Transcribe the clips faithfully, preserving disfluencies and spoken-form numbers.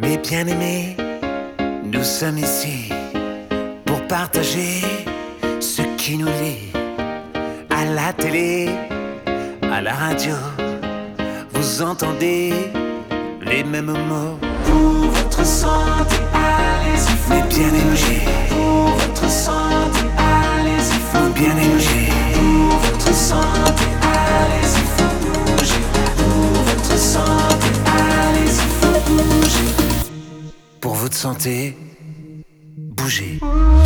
Mes bien-aimés, nous sommes ici pour partager ce qui nous lie. À la télé, à la radio, vous entendez les mêmes mots. Pour votre santé, allez-y, faut Mes bien-aimés, Pour votre santé, allez-y, faut mes bien-aimés, Pour votre santé, allez-y, faut bouger. Pour votre santé, allez-y, faut bouger. pour votre santé, bougez.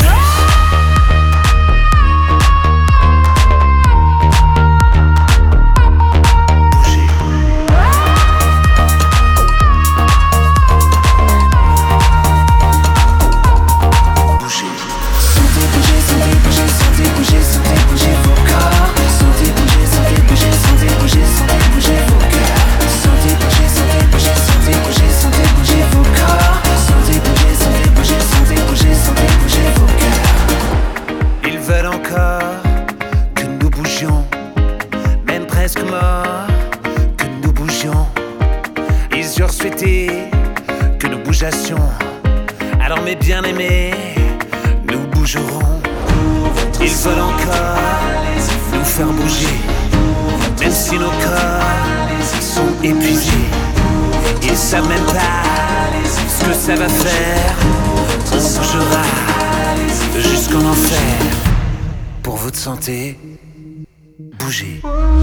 Même presque morts, que nous bougions. Ils eurent souhaité que nous bougeassions. Alors mes bien-aimés, nous bougerons. Ils veulent encore nous faire bouger. Même si nos corps sont épuisés, ils savent même pas ce que ça va faire. On bougera jusqu'en enfer. Pour votre santé, bougez.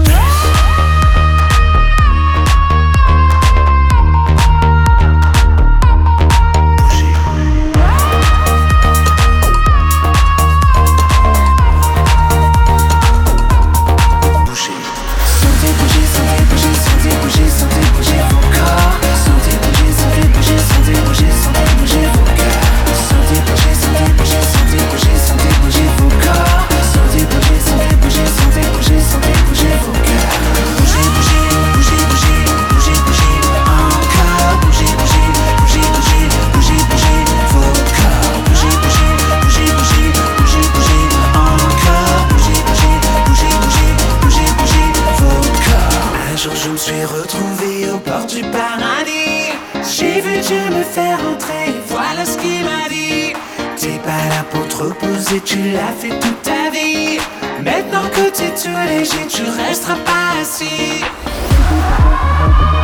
Je me suis retrouvé au bord du paradis. J'ai vu Dieu me faire entrer, voilà ce qu'il m'a dit. T'es pas là pour te reposer, tu l'as fait toute ta vie. Maintenant que t'es tout léger, tu resteras pas assis.